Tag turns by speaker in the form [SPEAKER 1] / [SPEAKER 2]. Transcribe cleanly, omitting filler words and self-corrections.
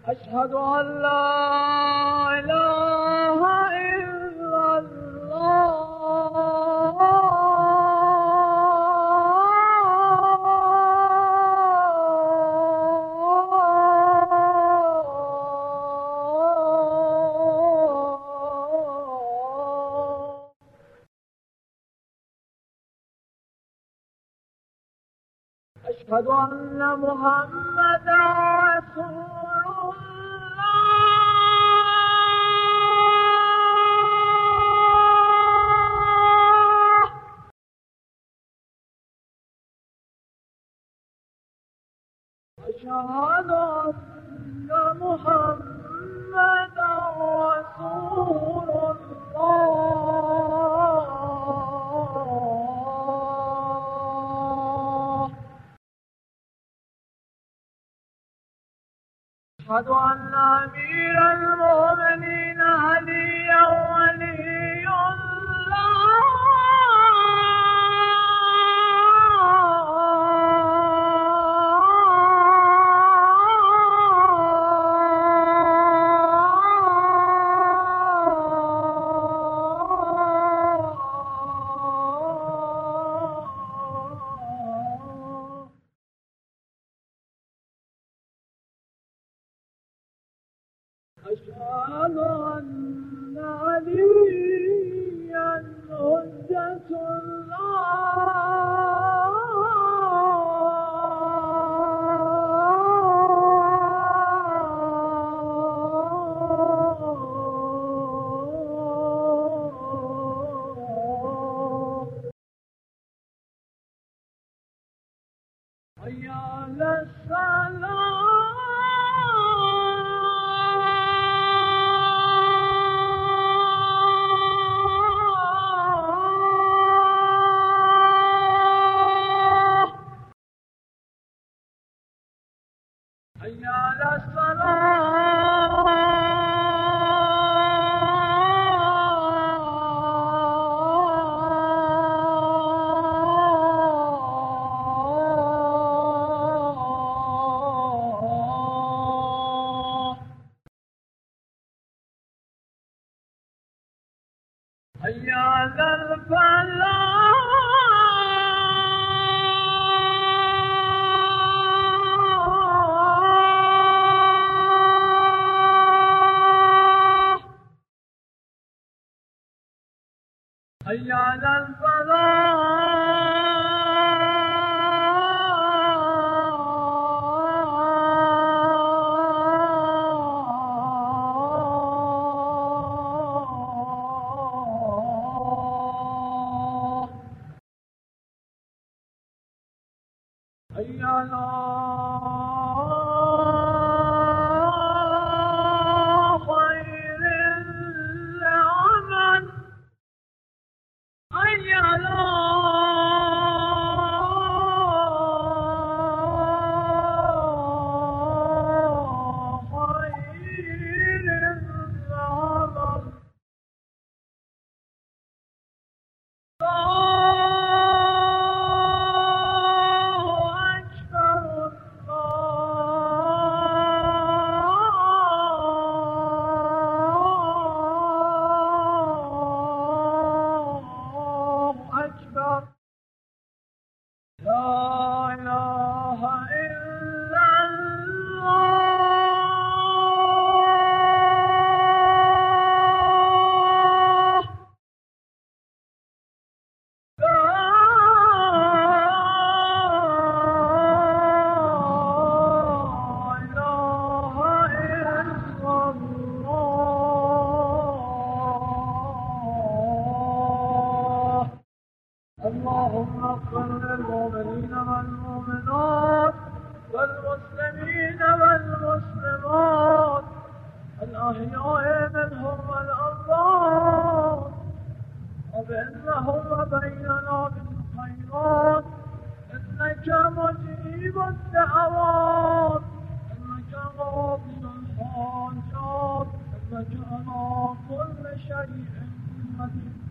[SPEAKER 1] أشهد أن لا إله إلا الله أشهد أن محمدا رسول الله أشهد أن محمدا رسول الله أشهد أن أمير المؤمنين علي ولي الله أشهد أن عليا حجة الله حي على الصلاة حي على الصلاة حي على الفلاح حي على الفلاح حي على خير العمل حي على خير العمل لا إله إلا الله لا إله إلا الله اللهم اغفر للمؤمنين والمؤمنات والمسلمين والمسلمات الأحياء منهم والأموات وبينهم وبيننا بالخيرات إنك مجيب الدعوات إنك قاضي الحاجات إنك على كل شيء قدير